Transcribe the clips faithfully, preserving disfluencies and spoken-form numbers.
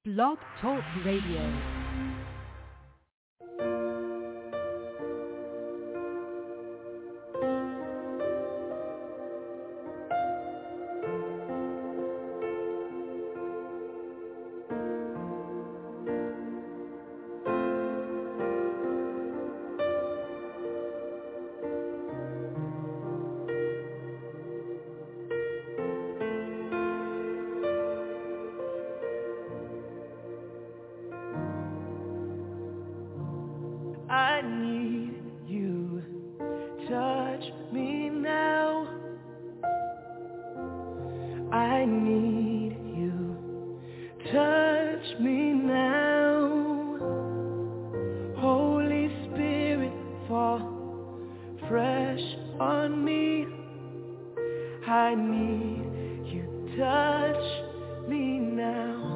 Blog Talk Radio. I need you, touch me now. I need you, touch me now. Holy Spirit, fall fresh on me. I need you, touch me now.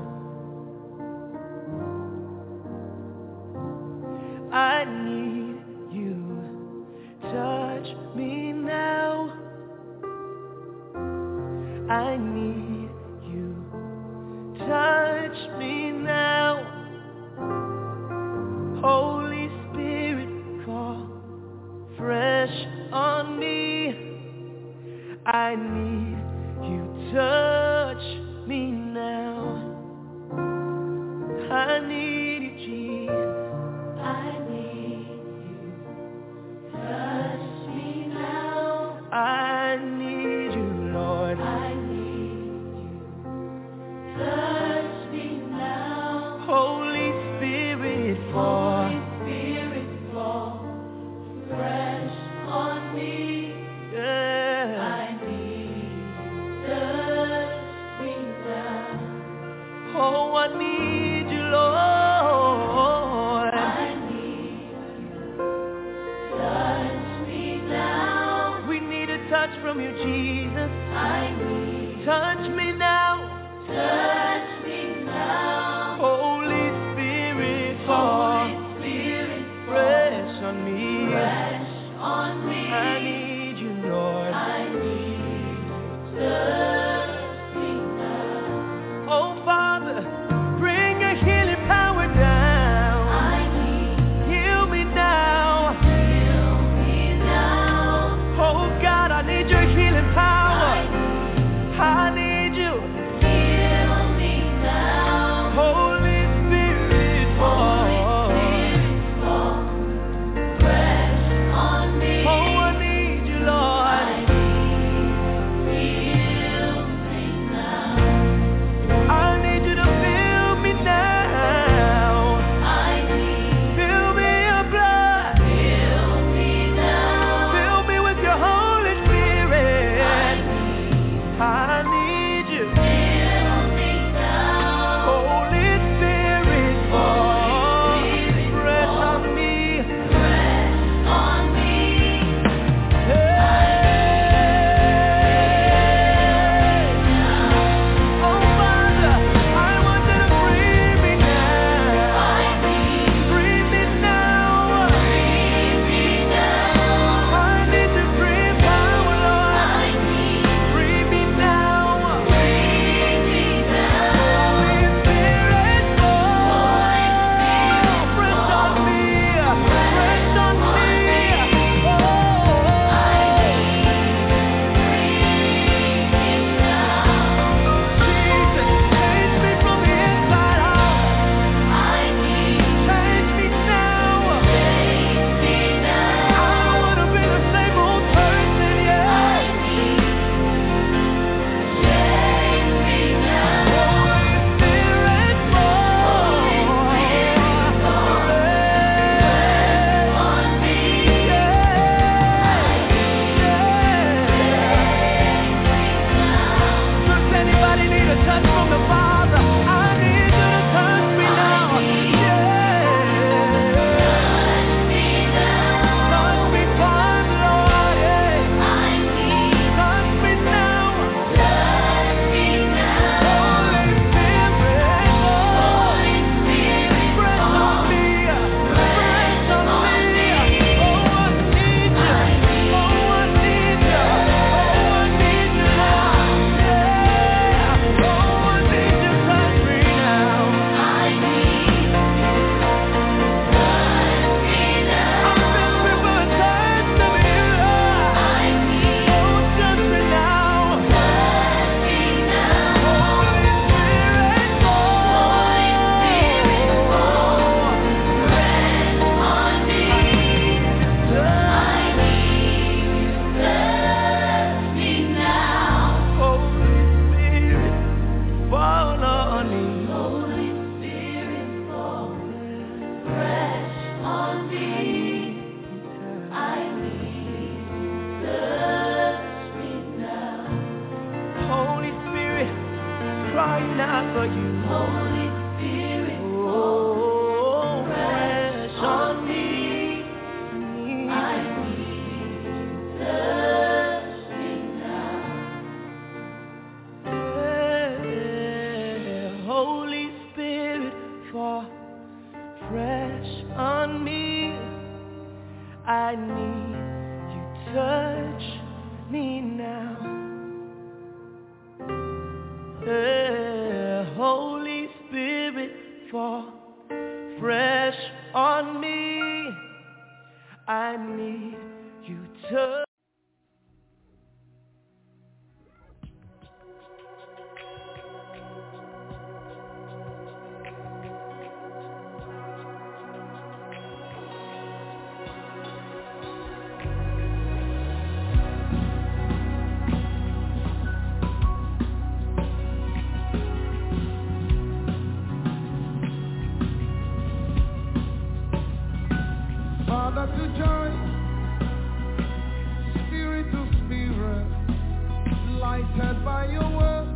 I need you, touch me now. I need you, touch me now. Holy Spirit, fall fresh on me. I need you, touch me now. I need you, Jesus. I need you, touch me now. I need you, Lord. I need you, touch me now. Holy Spirit, fall. Holy Spirit, fall fresh on me. Yeah. I need you, touch me now. Oh, I need you, Lord. Touch from you, Jesus. I need. Touch me now. Touch me now. Holy Spirit, fall. Holy Spirit, fresh on me. Fresh on me. I need you, Lord. I need you. Touch me now. Oh, Father, bring Spirit, fall fresh on me. I need you to. Father to joy, Spirit to Spirit, lighted by your word,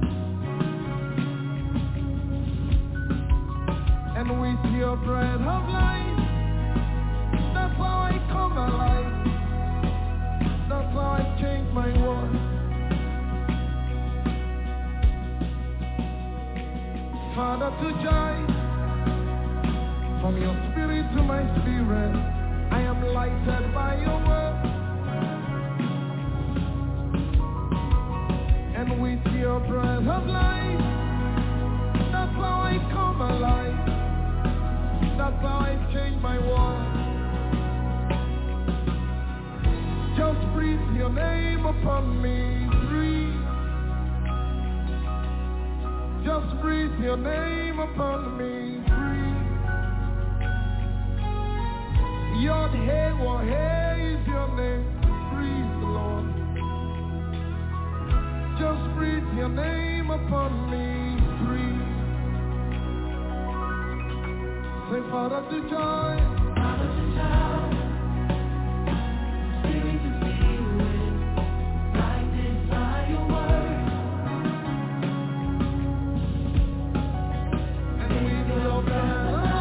and with your breath of life, that's how I come alive, that's how I change my world. Father to joy, from your spirit to my spirit, I am lighted by your word, and with your breath of life, that's how I come alive, that's how I change my world. Just breathe your name upon me, breathe. Just breathe your name upon me, breathe. Yod Hey Wah Hey is your name, breathe the Lord. Just breathe your name upon me, breathe. Say Father to joy, Father to joy, Spirit to Spirit, lighted by your word, and with your breath.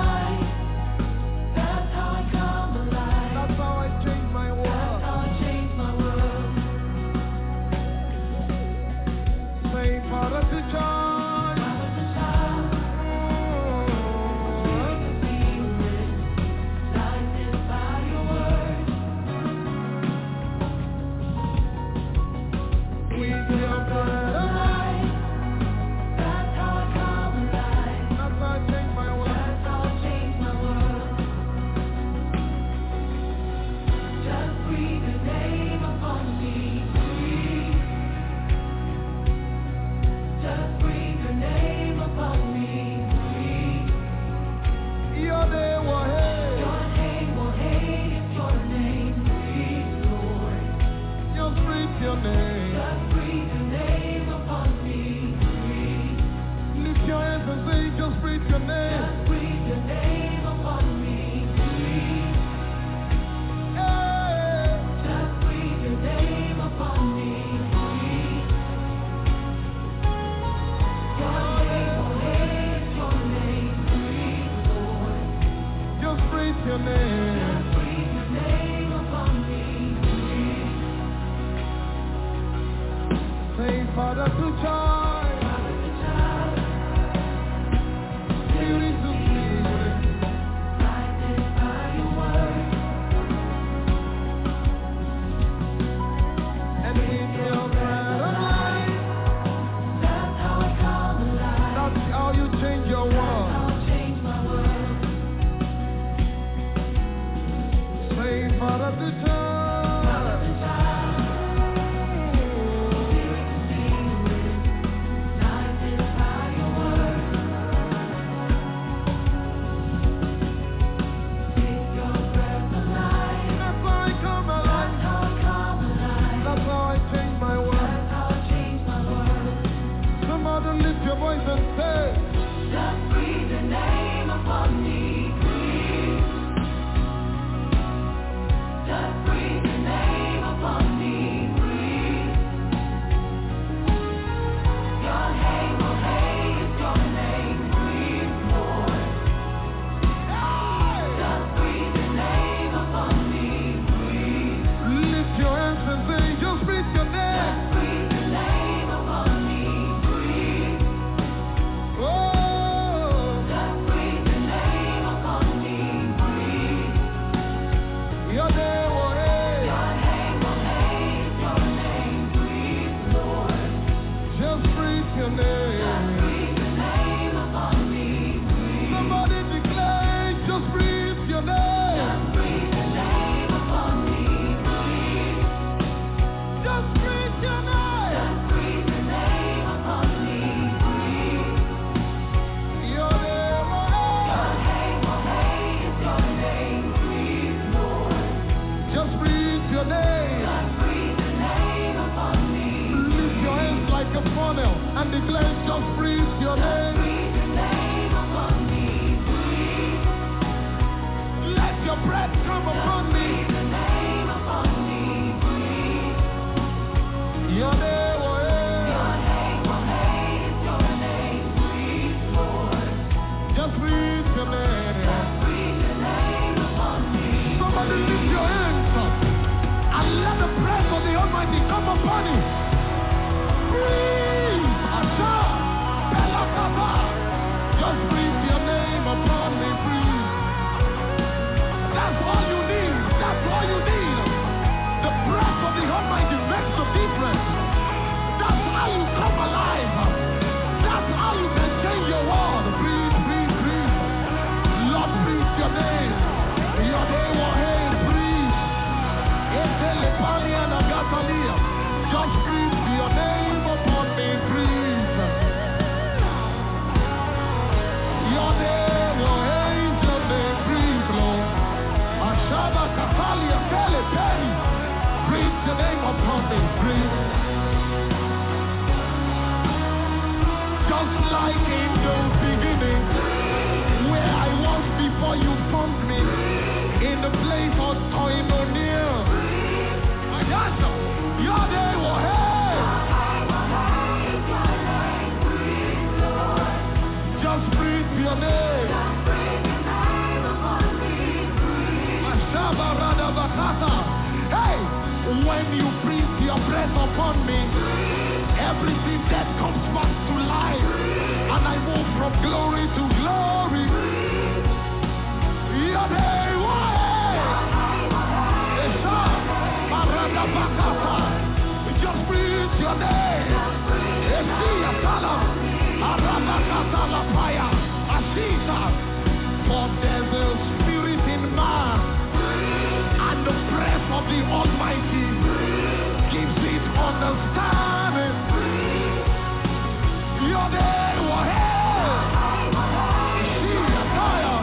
Father to joy, breathe your name. Just breathe your name upon me. Somebody lift your hands up and let the breath of the Almighty come upon you. Breathe. Asha. Belakaba. Just breathe your name upon me. Breathe. That's all you need. That's all you need. The breath of the Almighty makes a difference. That's how you come alive. That's how you can change your world. Breathe, breathe, breathe. Lord, breathe your name. Your name will hail. Breathe. Etelepania Nagatalia. Just breathe your name upon me. Breathe. Your name will hail. Your name. Breathe, Lord. Ashaba Katalia Telepeni. Breathe your name upon me. Breathe. Just like in the beginning, where I was before you formed me, in the place of koinonia. Ayasha, your name will hail. Just breathe your name. Ashaba Radabakata. Hey, when you breathe your breath upon me, everything that comes back to life, and I move from glory to glory. Your name will just breathe your name. For there's a spirit in man, and the breath of the Almighty gives it understanding. Your name will hail. See your fire.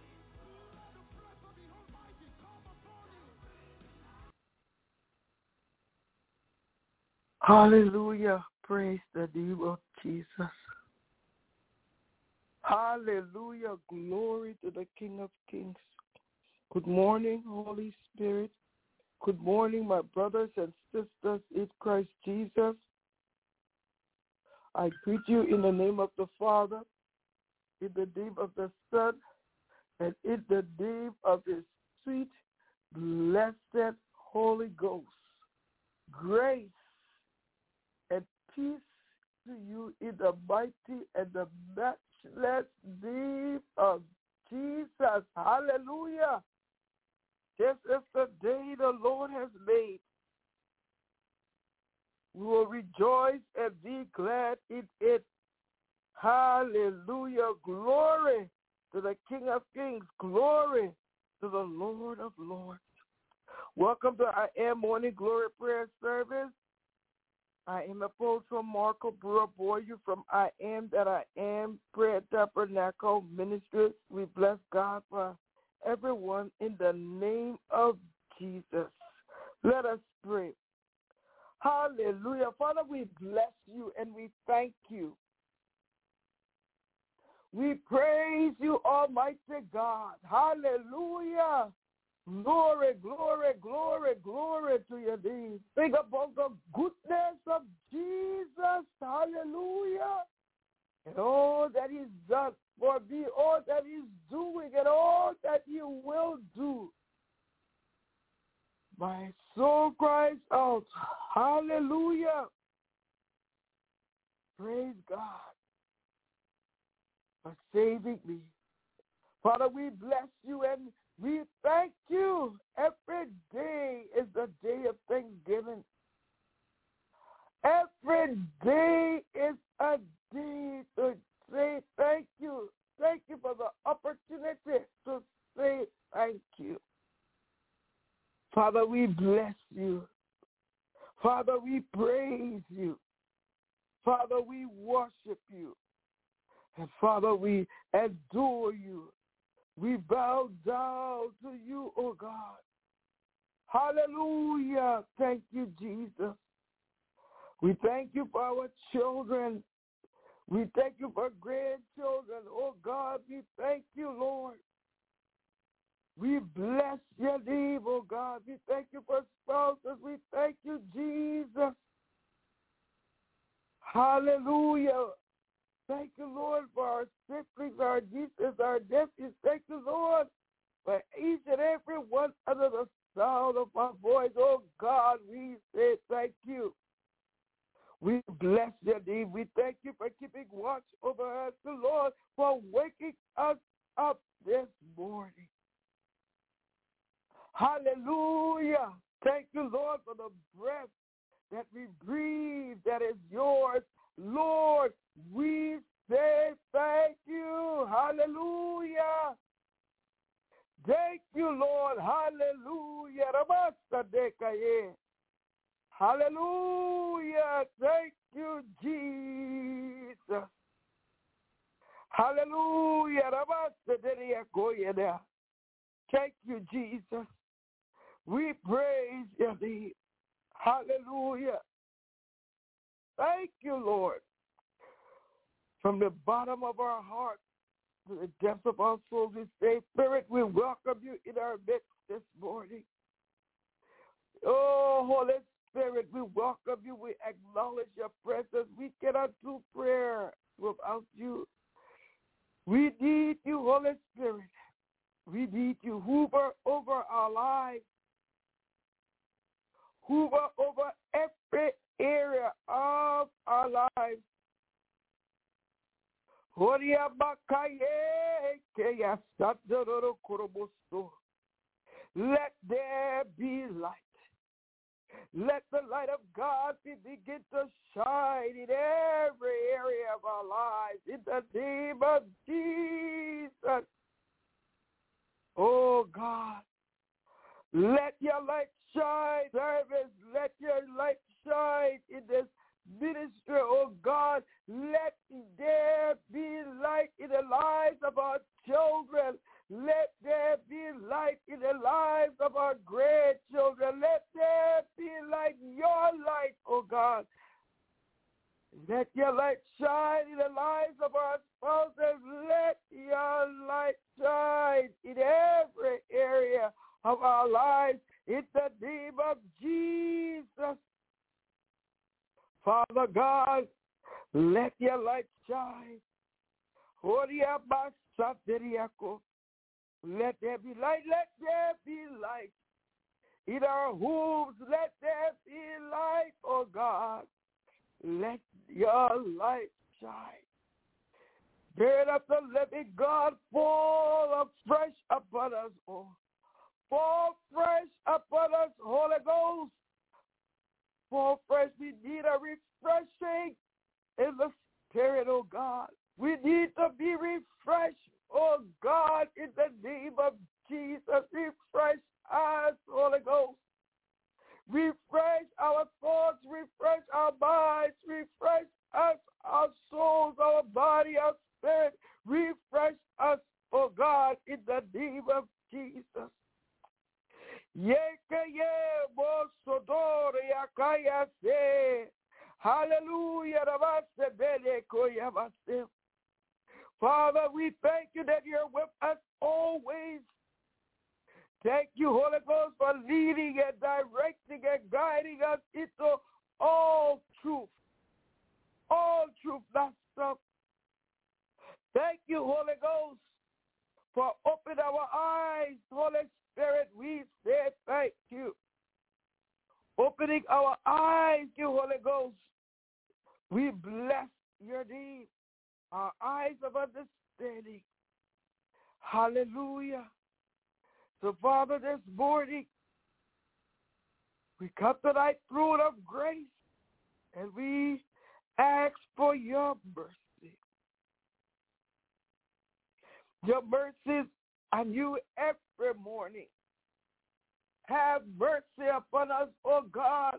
Hallelujah. Praise the name of Jesus. Hallelujah. Glory to the King of Kings. Good morning, Holy Spirit. Good morning, my brothers and sisters in Christ Jesus. I greet you in the name of the Father, in the name of the Son, and in the name of the sweet, blessed Holy Ghost. Grace and peace to you in the mighty and the matchless name of Jesus. Hallelujah. This is the day the Lord has made. We will rejoice and be glad in it. Hallelujah. Glory to the King of Kings. Glory to the Lord of Lords. Welcome to I Am Morning Glory Prayer Service. I am Apostle Marco Brewer-Boyer from I Am That I Am Prayer Tabernacle Ministries. We bless God for everyone in the name of Jesus. Let us pray. Hallelujah. Father, we bless you and we thank you. We praise you, Almighty God. Hallelujah. Glory, glory, glory, glory to your name. Think about the goodness of Jesus. Hallelujah. And all that he's done for me, all that he's doing, and all that he will do. My soul cries out, hallelujah. Praise God for saving me. Father, we bless you and we thank you. Every day is the day of Thanksgiving. Every day is a day to say thank you. Thank you for the opportunity to say thank you. Father, we bless you. Father, we praise you. Father, we worship you. And Father, we adore you. We bow down to you, oh God. Hallelujah. Thank you, Jesus. We thank you for our children. We thank you for grandchildren. Oh God, we thank you, Lord. We bless your name, oh God. We thank you for spouses. We thank you, Jesus. Hallelujah. Thank you, Lord, for our siblings, our nieces, our nephews. Thank you, Lord, for each and every one under the sound of my voice. Oh, God, we say thank you. We bless your name. We thank you for keeping watch over us, the Lord, for waking us up this morning. Hallelujah. Thank you, Lord, for the breath that we breathe that is yours. Lord, we say thank you. Hallelujah. Thank you, Lord. Hallelujah. Hallelujah. Thank you, Jesus. Hallelujah. Thank you, Jesus. We praise your name. Hallelujah. Thank you, Lord. From the bottom of our heart to the depths of our souls, we say, Spirit, we welcome you in our midst this morning. Oh, Holy Spirit, we welcome you. We acknowledge your presence. We cannot do prayer without you. We need you, Holy Spirit. We need you. Hoover over our lives. Hoover over every area of our lives. Let there be light. Let the light of God begin to shine in every area of our lives. In the name of Jesus. Oh, God. Let your light shine, service. Let your light shine in this ministry, oh God. Let there be light in the lives of our children. Let there be light in the lives of our grandchildren. Let there be light, your light, oh God. Let your light shine in the lives of our spouses. Let your light shine in every area of our lives. In the name of Jesus. Father God, let your light shine. Let there be light. Let there be light. In our homes, let there be light, oh God. Let your light shine. Spirit of the living God, fall afresh upon us, oh. Fall fresh upon us, Holy Ghost. Fall fresh. We need a refreshing in the Spirit, oh God. We need to be refreshed, oh God, in the name of Jesus. Refresh us, Holy Ghost. Refresh our thoughts, refresh our minds, refresh us, our souls, our body, our spirit. Refresh us, oh God, in the name of Jesus. Hallelujah. Father, we thank you that you're with us always. Thank you, Holy Ghost, for leading and directing and guiding us into all truth. All truth, not some. Thank you, Holy Ghost, for opening our eyes. Holy Spirit, we say thank you. Opening our eyes, you Holy Ghost. We bless your name. Our eyes of understanding. Hallelujah. So, Father, this morning, we come to thy throne of grace, and we ask for your mercy. Your mercies are new every morning. Have mercy upon us, O God.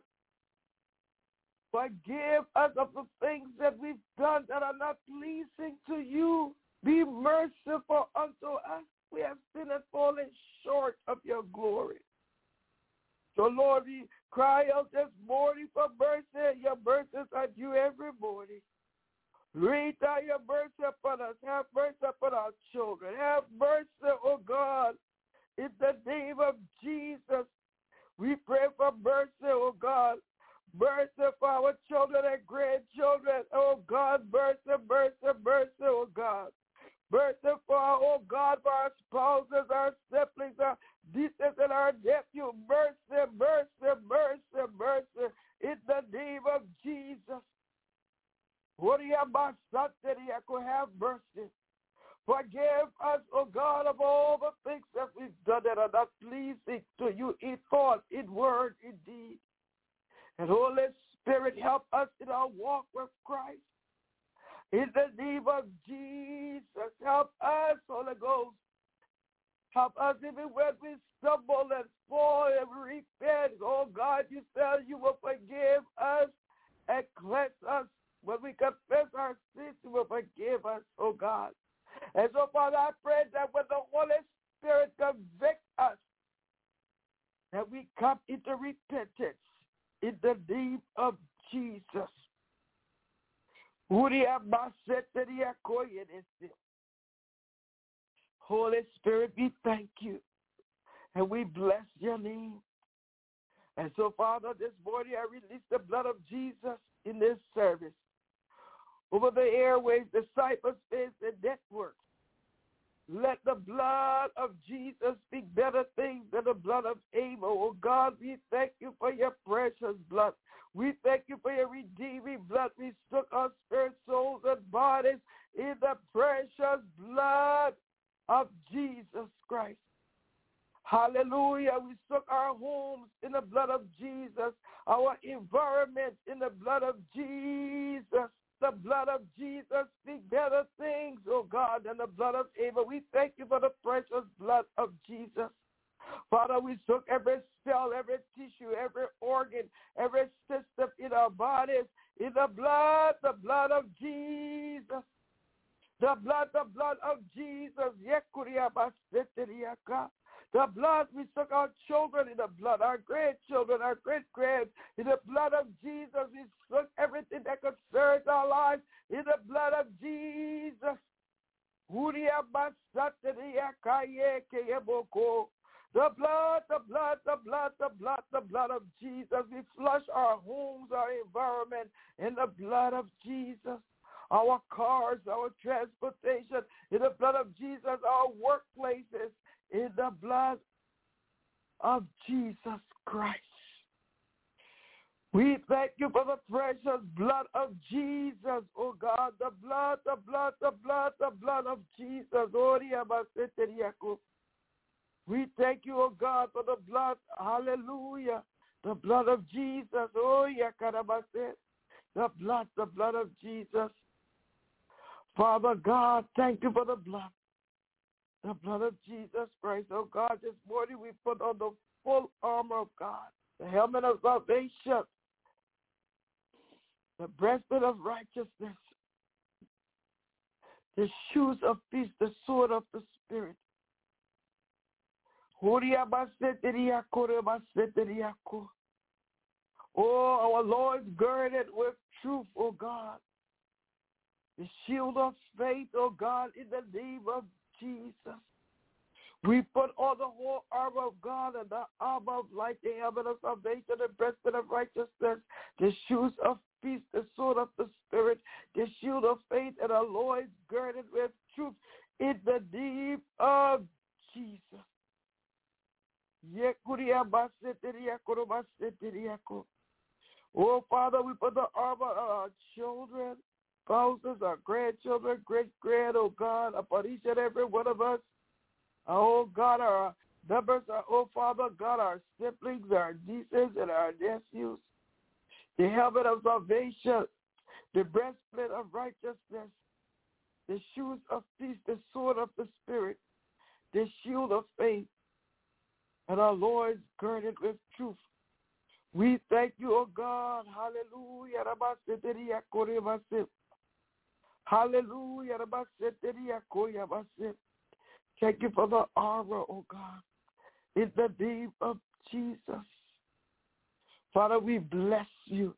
Forgive us of the things that we've done that are not pleasing to you. Be merciful unto us. We have sinned and fallen short of your glory. So, Lord, we cry out this morning for mercy. Your mercies are due every morning. Read out your mercy upon us. Have mercy upon our children. Have mercy, oh God, in the name of Jesus. We pray for mercy, oh God. Mercy for our children and grandchildren. Oh God, mercy, mercy, God, for our spouses, our siblings, our nieces, and our nephews. Mercy, mercy, mercy, mercy, in the name of Jesus. What do you have, son, that he could have mercy? Forgive us, O God, of all the things that we've done that are not pleasing to you in thought, in word, in deed. And Holy Spirit, help us in our walk with Christ. In the name of Jesus, help us, Holy Ghost. Help us even when we stumble and fall and repent. Oh God, you said you will forgive us and cleanse us. When we confess our sins, you will forgive us, oh God. And so, Father, I pray that when the Holy Spirit convicts us, that we come into repentance in the name of Jesus. Holy Spirit, we thank you and we bless your name. And so, Father, this morning I release the blood of Jesus in this service over the airways, the cyberspace, and networks. Let the blood of Jesus speak better things than the blood of Abel. Oh God, we thank you for your precious blood. We thank you for your redeeming blood. We soak our spirit, souls, and bodies in the precious blood of Jesus Christ. Hallelujah. We soak our homes in the blood of Jesus, our environment in the blood of Jesus. The blood of Jesus speak better things, oh God, than the blood of Abel. We thank you for the precious blood of Jesus. Father, we soak every cell, every tissue, every organ, every system in our bodies in the blood, the blood of Jesus. The blood, the blood of Jesus. The blood, we soak our children in the blood, our grandchildren, our great-grands, in the blood of Jesus. We soak everything that concerns our lives in the blood of Jesus. The blood, the blood, the blood, the blood, the blood of Jesus. We flush our homes, our environment in the blood of Jesus. Our cars, our transportation, in the blood of Jesus, our workplaces, in the blood of Jesus Christ. We thank you for the precious blood of Jesus, oh God, the blood, the blood, the blood, the blood of Jesus. We thank you, oh God, for the blood, hallelujah, the blood of Jesus, oh yeah, the blood, the blood of Jesus. Father God, thank you for the blood. The blood of Jesus Christ, oh God, this morning we put on the full armor of God, the helmet of salvation, the breastplate of righteousness, the shoes of peace, the sword of the Spirit. Oh, our Lord is girded with truth, oh God. The shield of faith, oh God, in the name of Jesus. We put on the whole armor of God and the armor of light, the helmet of salvation, the breastplate of righteousness, the shoes of peace, the sword of the Spirit, the shield of faith, and our loins girded with truth in the name of Jesus. Oh, Father, we put the armor on our children, spouses, our grandchildren, great-grand, oh God, upon each and every one of us. Oh God, our members, our, oh Father, God, our siblings, our nieces, and our nephews. The helmet of salvation, the breastplate of righteousness, the shoes of peace, the sword of the Spirit, the shield of faith, and our loins girded with truth. We thank you, oh God. Hallelujah. Hallelujah. Thank you for the armor, oh God, in the name of Jesus. Father, we bless you.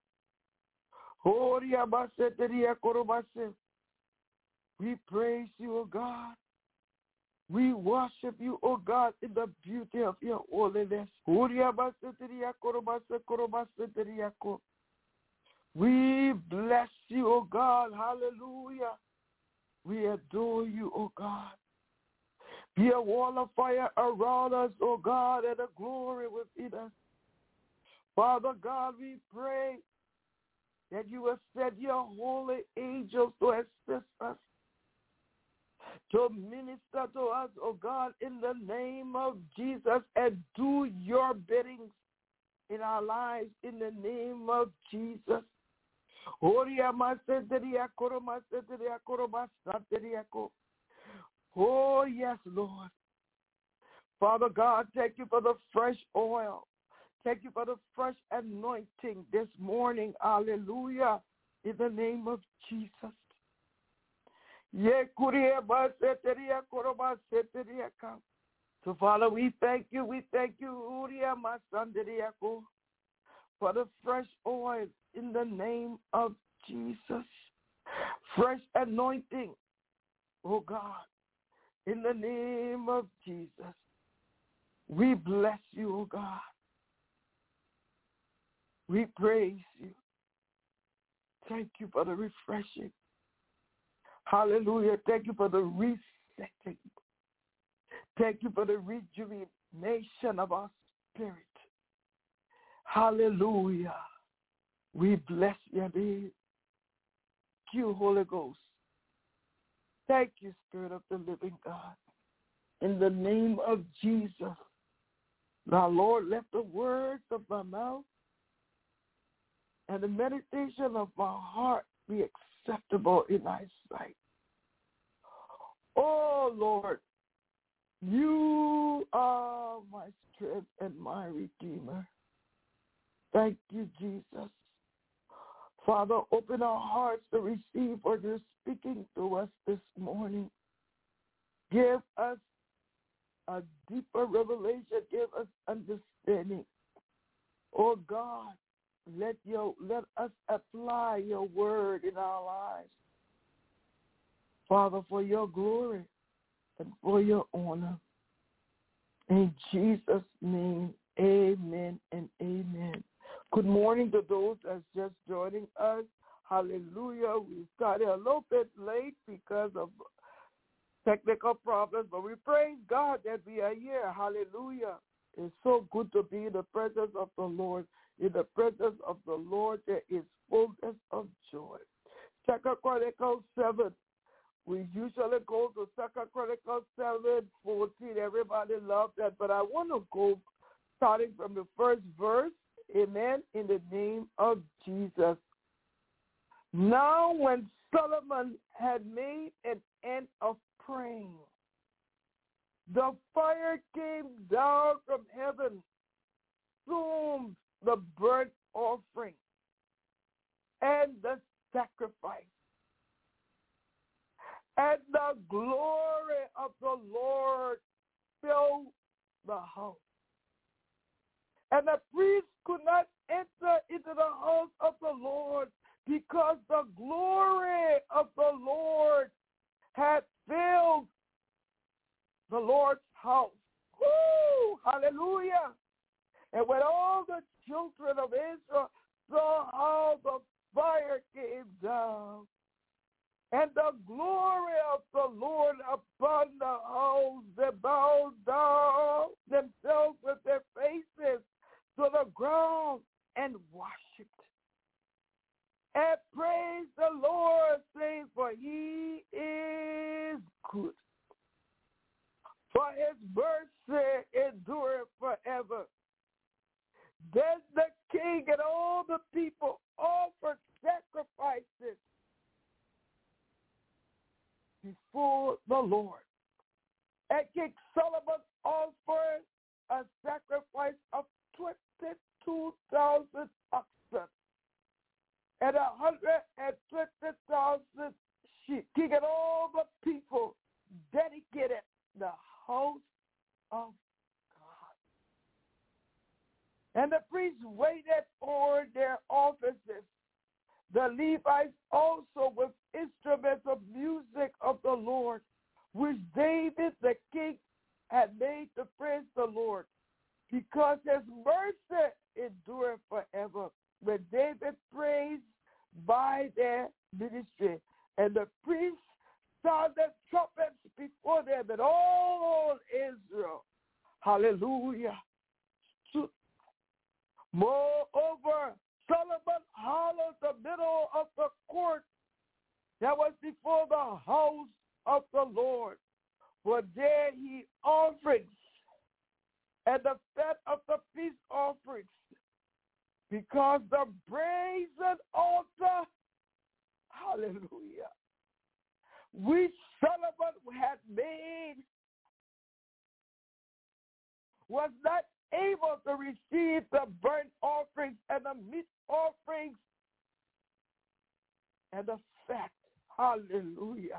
We praise you, oh God. We worship you, oh God, in the beauty of your holiness. We bless you, oh God. Hallelujah. We adore you, oh God. Be a wall of fire around us, O God, and a glory within us. Father God, we pray that you have sent your holy angels to assist us, to minister to us, O God, in the name of Jesus, and do your bidding in our lives in the name of Jesus. Oh, yes, Lord. Father God, thank you for the fresh oil. Thank you for the fresh anointing this morning. Hallelujah. In the name of Jesus. So, Father, we thank you. We thank you for the fresh oil in the name of Jesus. Fresh anointing, oh God, in the name of Jesus. We bless you, oh God. We praise you. Thank you for the refreshing. Hallelujah. Thank you for the resetting. Thank you for the rejuvenation of our spirit. Hallelujah. We bless your name. Thank you, Holy Ghost. Thank you, Spirit of the living God. In the name of Jesus. Now, Lord, let the words of my mouth and the meditation of my heart be acceptable in thy sight. Oh, Lord, you are my strength and my redeemer. Thank you, Jesus. Father, open our hearts to receive what you're speaking to us this morning. Give us a deeper revelation. Give us understanding. Oh, God, let your let us apply your word in our lives. Father, for your glory and for your honor. In Jesus' name, amen and amen. Good morning to those that's just joining us. Hallelujah. We started a little bit late because of technical problems, but we praise God that we are here. Hallelujah. It's so good to be in the presence of the Lord. In the presence of the Lord, there is fullness of joy. Second Chronicles seven. We usually go to Second Chronicles seven, fourteen. Everybody loves that, but I want to go starting from the first verse. Amen. In the name of Jesus. Now when Solomon had made an end of praying, the fire came down from heaven, consumed the burnt offering and the sacrifice. And the glory of the Lord filled the house. And the priest could not enter into the house of the Lord because the glory of the Lord had filled the Lord's house. Woo! Hallelujah. And when all the children of Israel saw how the fire came down, and the glory of the Lord upon the house, they bowed down themselves with their faces to the ground and worshipped. And praise the Lord, saying, for he is good. For his mercy endureth forever. Then the king and all the people offered sacrifices before the Lord. And King Solomon offered a sacrifice of twenty-two thousand oxen and a hundred and twenty thousand sheep. King and all the people dedicated the house of God. And the priests waited for their offices. The Levites also with instruments of music of the Lord, which David the king had made to praise the Lord, because his mercy endureth forever. When David praised by their ministry, and the priests sounded trumpets before them, and all Hallelujah. Moreover, Solomon hollowed the middle of the court that was before the house of the Lord, for there he offerings and the fat of the peace offerings, because the brazen altar, hallelujah, which Solomon had made was not able to receive the burnt offerings and the meat offerings and the fat. Hallelujah.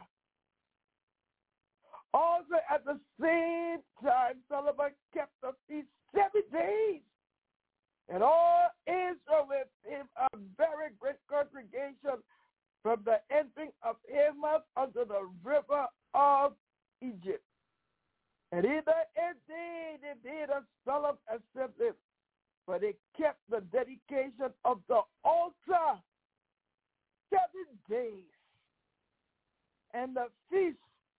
Also at the same time, Solomon kept the feast seven days. And all Israel with him, a very great congregation, from the entering of Hamath unto the river of Egypt. And in the end day they made a solemn assembly, for they kept the dedication of the altar seven days, and the feast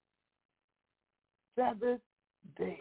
seven days.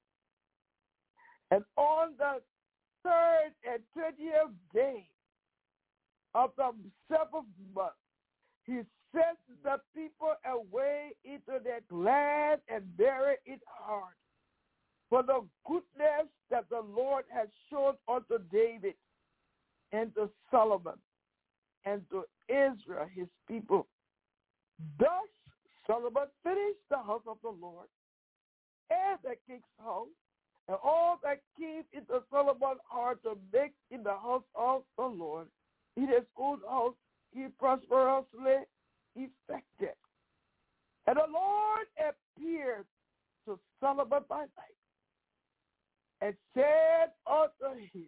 And on the third and twentieth day of the seventh month, he sent the people away into their land and buried it hard, for the goodness that the Lord has shown unto David and to Solomon and to Israel, his people. Thus Solomon finished the house of the Lord and the king's house, and all that came into Solomon's heart to make in the house of the Lord, in his own house, he prosperously effected. And the Lord appeared to Solomon by night and said unto him,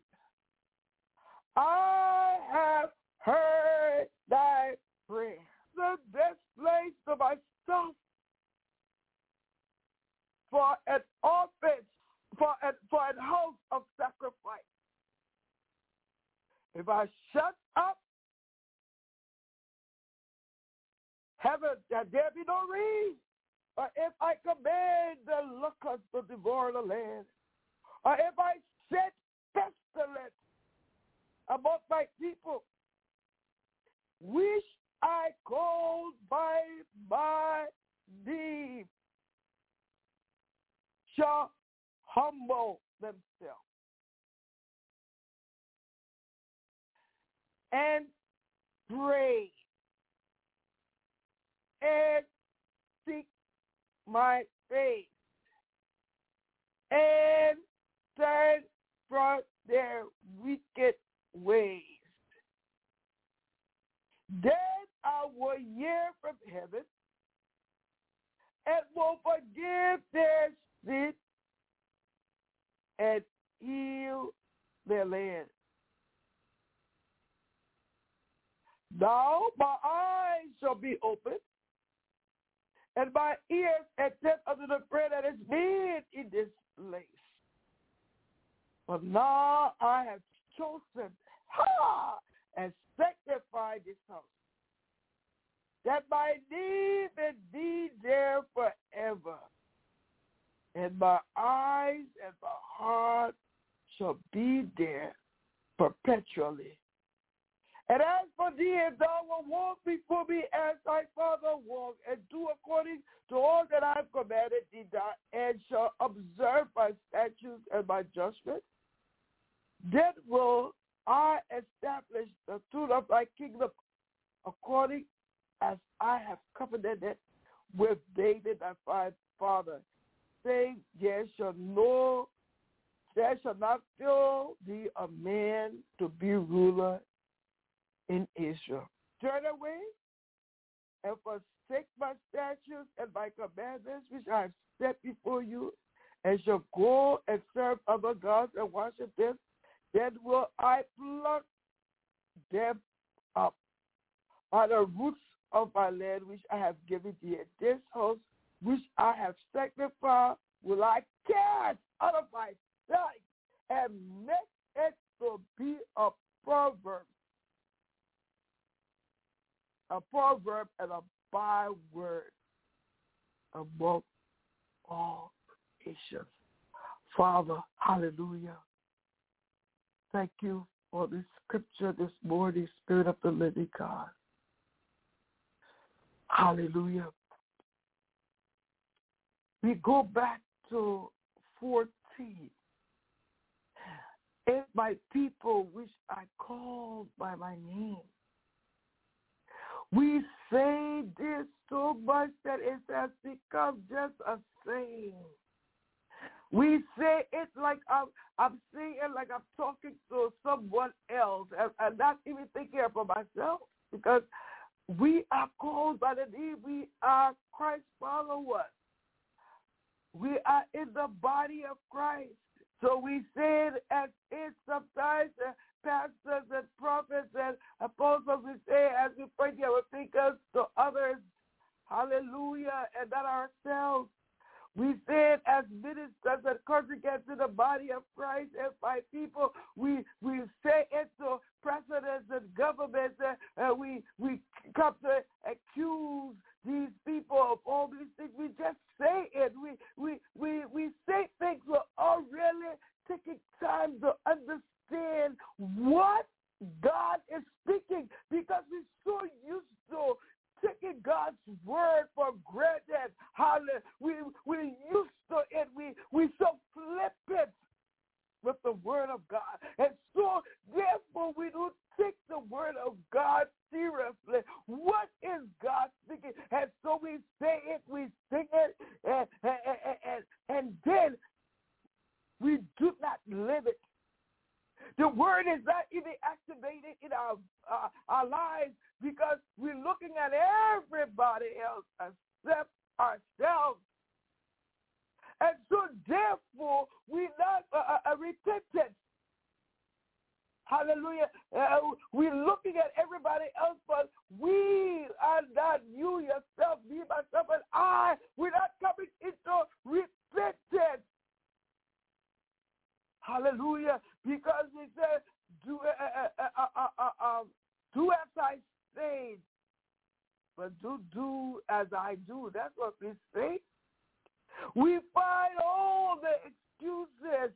I have heard thy prayer. The best place to myself for an offense, for an, for an house of sacrifice. If I shut up heaven, that there be no rain, or if I command the locusts to devour the land, or if I set pestilence among my people, which I called by my name, shall humble themselves and pray and seek my face and turn from their wicked ways, then I will hear from heaven and will forgive their sin and heal their land. Now my eyes shall be opened, and my ears attend unto the prayer that is made in this place. But now I have chosen ha, and sanctified this house, that my name may be there forever, and my eyes and my heart shall be there perpetually. And as for thee, if thou wilt walk before me as thy father walked, and do according to all that I have commanded thee, and shall observe my statutes and my judgments, then will I establish the truth of thy kingdom according as I have covenanted with David thy father, saying, there shall no, there shall not fill thee a man to be ruler in Israel. Turn away and forsake my statutes and my commandments which I have set before you, and shall go and serve other gods and worship them. Then will I pluck them up by the roots of my land which I have given thee. And this house which I have sanctified will I cast out of my sight, and make it to be a proverb, a proverb and a byword among all nations. Father, hallelujah. Thank you for this scripture this morning, Spirit of the living God. Hallelujah. We go back to fourteen. If my people which I called by my name, we say this so much that it has become just a saying. We say it like I'm, I'm saying it like I'm talking to someone else and, and not even thinking about myself, because we are called by the name. We are Christ followers. We are in the body of Christ. So we say it as it sometimes, uh, pastors and prophets and apostles, we say as we pray our thinkers to others, hallelujah, and not ourselves. We say it as ministers and congregants in the body of Christ and by people. We we say it to presidents and governments. Uh, uh, we we come to accuse these people of all these things. We just say it. We we we we say things without really taking time to understand what God is speaking, because we're so used to taking God's word for granted. Hallelujah. We we used to it. We we so flippant with the word of God. And so therefore we don't take the word of God seriously. What is God speaking? And so we say it, we sing it, and and, and, and then we do not live it. The word is not even activated in our uh, our lives, because we're looking at everybody else except ourselves. And so therefore, we're not uh, uh, repentant. Hallelujah. Uh, we're looking at everybody else, but we are not, you, yourself, me, myself, and I. We're not coming into repentance. Hallelujah. Because we said, do, uh, uh, uh, uh, uh, uh, do as I say, but do do as I do. That's what we say. We find all the excuses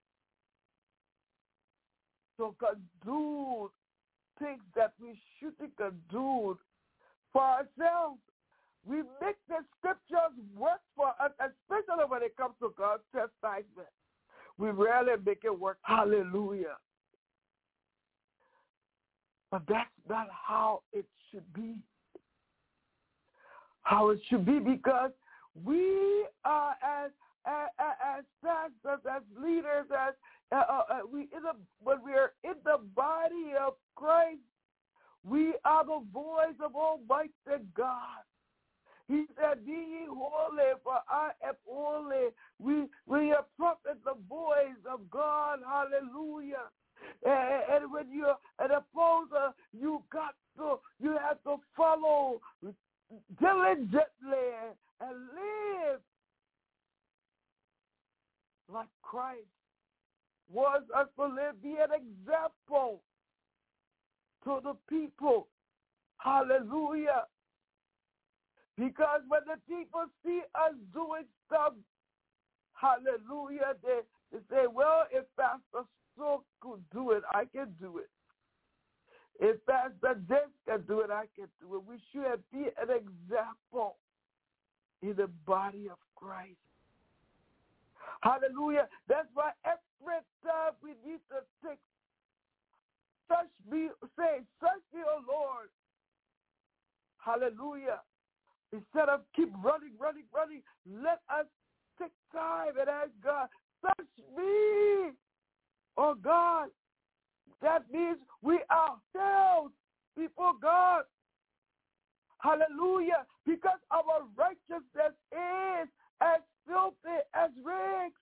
to do things that we shouldn't do for ourselves. We make the scriptures work for us, especially when it comes to God's chastisement. We rarely make it work. Hallelujah. But that's not how it should be. How it should be, because we are as as, as pastors, as leaders, as uh, uh, we in the when we are in the body of Christ, we are the voice of Almighty God. He said, "Be ye holy, for I am holy." We we are prophets, the voice of God. Hallelujah. And, and when you're an opposer, you got to you have to follow diligently and live like Christ wants us to live. Be an example to the people. Hallelujah. Because when the people see us doing stuff, hallelujah, they, they say, well, if Pastor So could do it, I can do it. If Pastor This can do it, I can do it. We should be an example in the body of Christ. Hallelujah. That's why every time we need to take, touch me, say, touch me, O Lord. Hallelujah. Instead of keep running, running, running, let us take time and ask God, touch me, oh God. That means we ourselves before God. Hallelujah. Because our righteousness is as filthy as rags.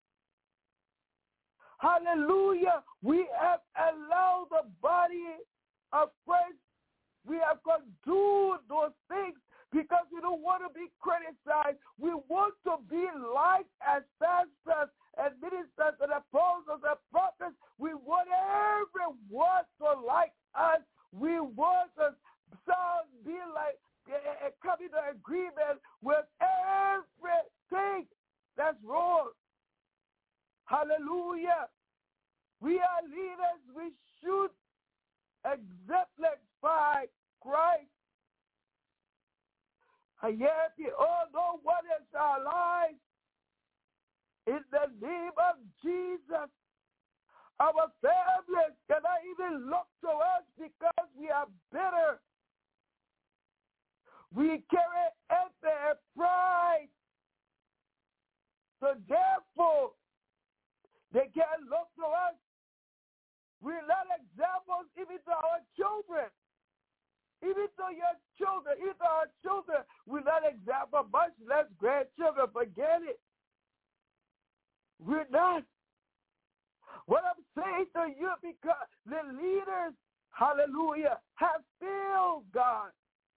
Hallelujah. We have allowed the body of Christ. We have condoned those things because we don't want to be criticized. We want to be like as pastors and ministers and apostles and prophets. We want everyone to like us. We want to be like, uh, come into agreement with everything that's wrong. Hallelujah. We are leaders. We should exemplify Christ. And yet we all know what is our life. In the name of Jesus, our families cannot even look to us because we are bitter. We carry envy and pride. So therefore, they can't look to us. We're not examples even to our children. Even to your children, even to our children, we're not example, much less grandchildren. Forget it. We're not. What I'm saying to you, because the leaders, hallelujah, have failed God.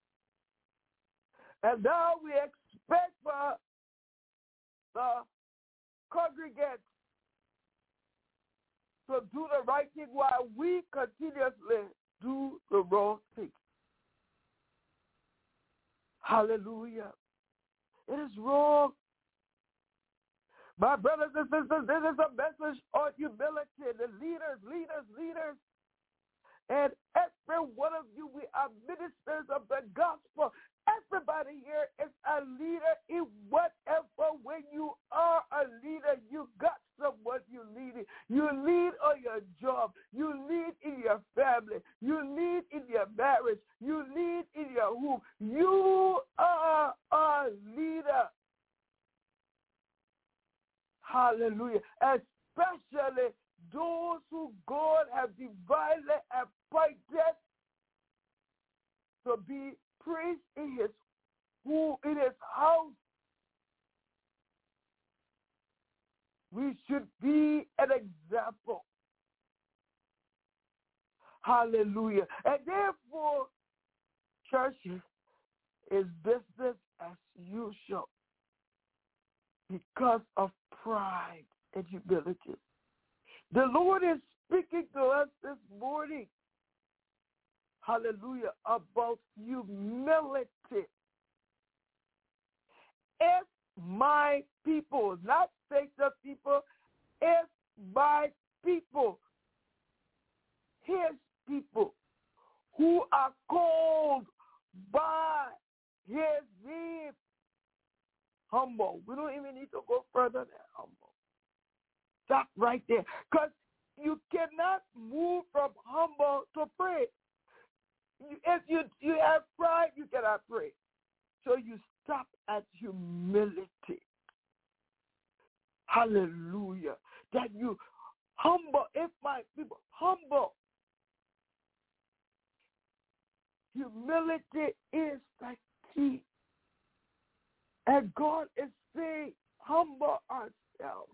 And now we expect for the congregants to do the right thing while we continuously do the wrong thing. Hallelujah. It is wrong. My brothers and sisters, this is a message on humility. The leaders, leaders, leaders. And every one of you, we are ministers of the gospel. Everybody here is a leader in whatever way you are a leader. You got someone you lead. You lead on your job. You lead in your family. You lead in your marriage. You lead in your home. You are a leader. Hallelujah. Especially those who God has divinely appointed to be priests in his who in his house. We should be an example. Hallelujah. And therefore, church is business as usual because of pride and humility. The Lord is speaking to us this morning, hallelujah, about humility. If my people, not Satan people, if my people, his people, who are called by his name, humble. We don't even need to go further than humble. Stop right there. Because you cannot move from humble to pray. If you, you have pride, you cannot pray. So you stop at humility. Hallelujah. That you humble, if my people humble. Humility is the key. And God is saying, humble ourselves.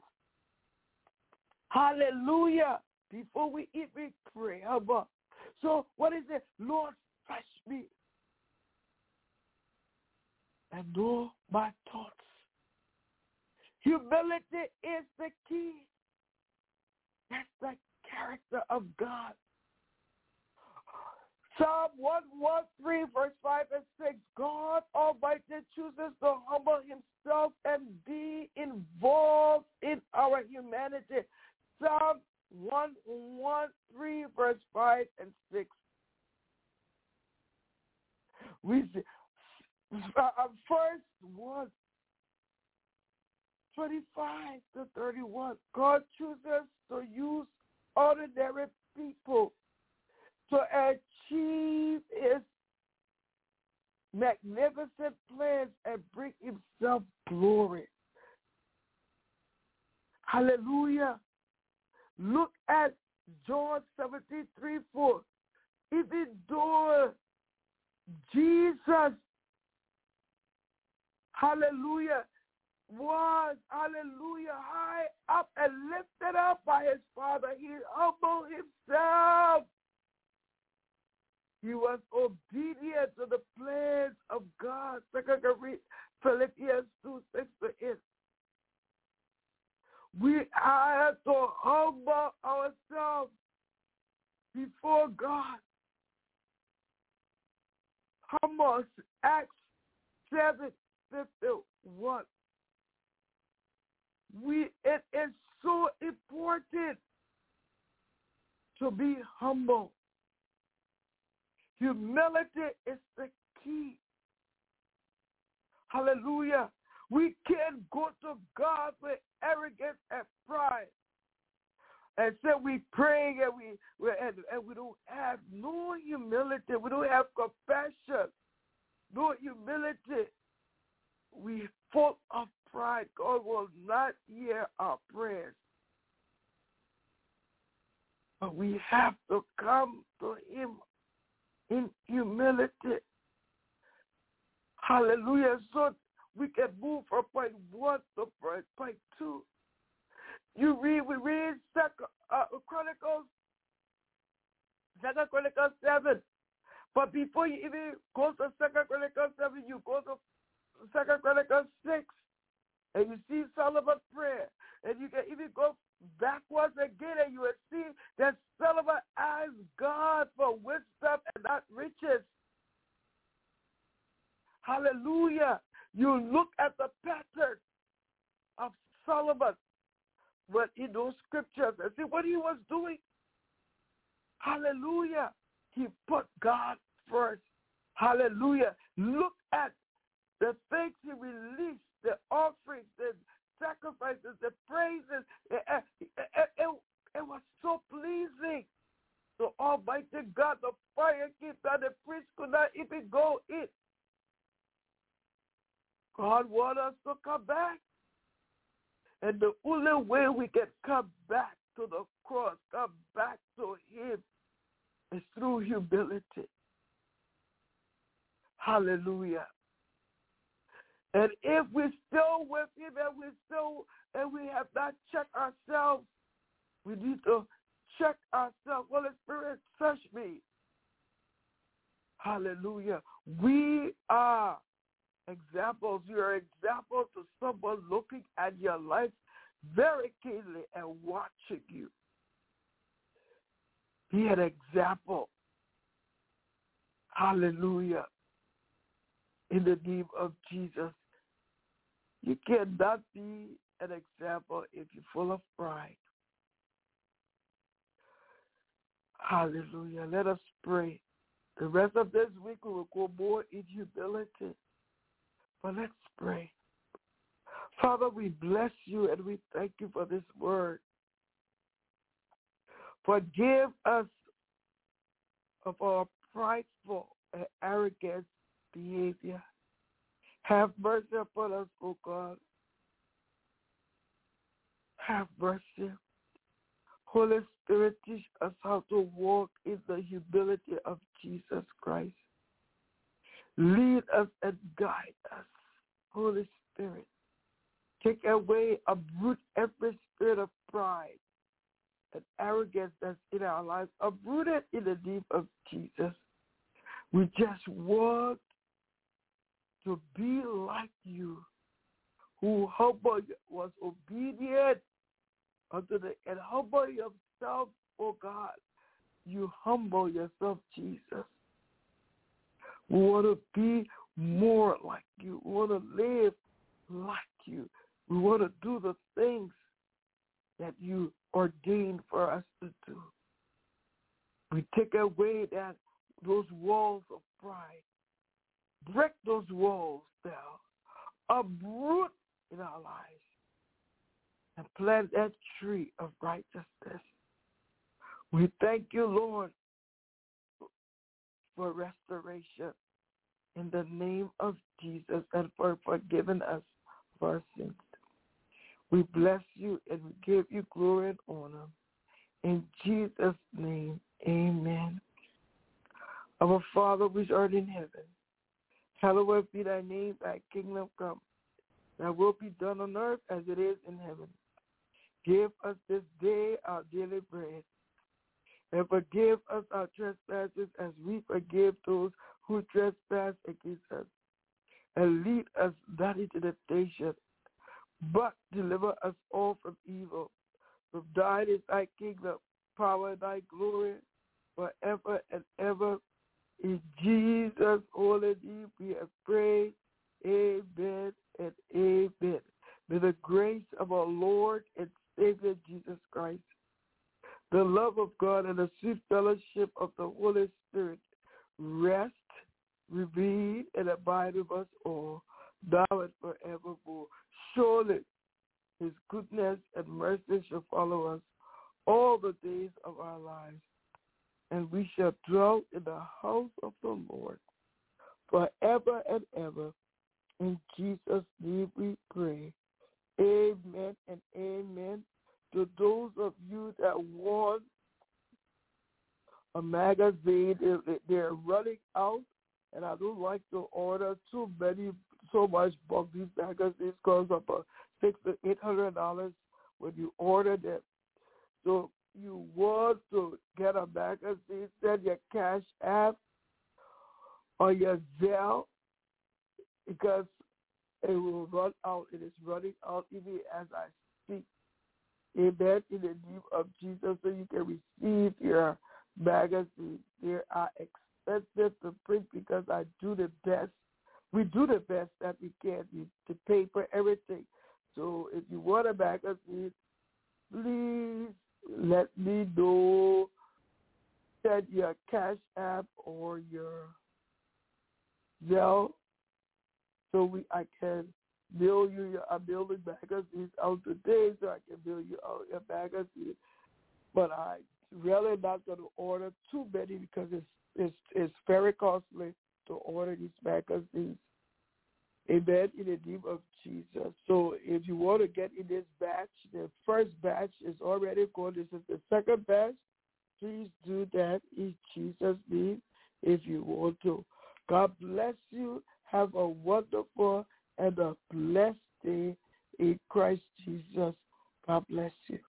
Hallelujah. Before we even pray, humble. So what is it? Lord, touch me and know my thoughts. Humility is the key. That's the character of God. Psalm one thirteen, verse five and six, God Almighty chooses to humble himself and be involved in our humanity. Psalm one thirteen, verse five and six. We see, uh, first one, twenty-five to thirty-one. God chooses to use ordinary people to achieve his magnificent plans and bring himself glory. Hallelujah. Look at John seventeen, three, four. Even though Jesus, hallelujah, was, hallelujah, high up and lifted up by his Father, he humbled himself. He was obedient to the plans of God. Second Philippians two, six to eight. We have to humble ourselves before God. Humble, Acts seven fifty-one. We it is so important to be humble. Humility is the key. Hallelujah. We can't go to God with arrogance and pride and say we praying and we, we and, and we don't have no humility. We don't have compassion, no humility. We full of pride. God will not hear our prayers. But we have to come to him in humility. Hallelujah. So we can move from point one to point two. You read, we read Second uh, Chronicles, Second Chronicles seven. But before you even go to Second Chronicles seven, you go to Second Chronicles six, and you see Solomon's prayer, and you can even go backwards again, and you will see that Solomon asked God for wisdom and not riches. Hallelujah. You look at the pattern of Solomon, but in those scriptures, and see what he was doing. Hallelujah. He put God first. Hallelujah. Look at the things he released, the offerings, the sacrifices, the praises. It, it, it, it was so pleasing to Almighty God. The fire came down, the priest could not even go in. God wants us to come back. And the only way we can come back to the cross, come back to him, is through humility. Hallelujah. And if we're still with him and we still and we have not checked ourselves, we need to check ourselves. Holy Spirit, search me. Hallelujah. We are examples. You are examples to someone looking at your life very keenly and watching you. Be an example. Hallelujah. In the name of Jesus. You cannot be an example if you're full of pride. Hallelujah. Let us pray. The rest of this week we will go more in humility. But let's pray. Father, we bless you and we thank you for this word. Forgive us of our prideful and arrogant behavior. Have mercy upon us, O God. Have mercy. Holy Spirit, teach us how to walk in the humility of Jesus Christ. Lead us and guide us, Holy Spirit. Take away, uproot every spirit of pride and arrogance that's in our lives. Uproot it in the name of Jesus. We just want to be like you, who humble was obedient unto the and humble yourself, oh God. You humble yourself, Jesus. We want to be more like you. We want to live like you. We want to do the things that you ordained for us to do. We take away that those walls of pride. Break those walls down. Uproot in our lives. And plant that tree of righteousness. We thank you, Lord, for restoration in the name of Jesus and for forgiving us for our sins. We bless you and we give you glory and honor. In Jesus' name, amen. Our Father which art in heaven, hallowed be thy name, thy kingdom come. Thy will be done on earth as it is in heaven. Give us this day our daily bread, and forgive us our trespasses as we forgive those who trespass against us. And lead us not into temptation, but deliver us all from evil. For thine is thy kingdom, power, and thy glory, forever and ever. In Jesus' holy name we have prayed. Amen and amen. May the grace of our Lord and Savior Jesus Christ, the love of God, and the sweet fellowship of the Holy Spirit rest, remain, and abide with us all, now and forevermore. Surely his goodness and mercy shall follow us all the days of our lives, and we shall dwell in the house of the Lord forever and ever. In Jesus' name we pray. Amen and amen. To those of you that want a magazine, they're running out, and I don't like to order too many, so much bulk. These magazines cost about six to eight hundred dollars when you order them. So you want to get a magazine, send your Cash App or your Zelle, because it will run out. It is running out even as I speak. Amen. In the name of Jesus, so you can receive your magazine. They are expensive to print because I do the best. We do the best that we can. We to pay for everything. So if you want a magazine, please let me know. Send your Cash App or your Zelle, so we I can mail you your I'm mailing magazines out today, so I can mail you out your magazine. But I really not going to order too many because it's it's it's very costly to order these magazines. Amen. In the name of Jesus. So if you want to get in this batch, the first batch is already gone. This is the second batch. Please do that in Jesus' name if you want to. God bless you. Have a wonderful and a blessed day in Christ Jesus. God bless you.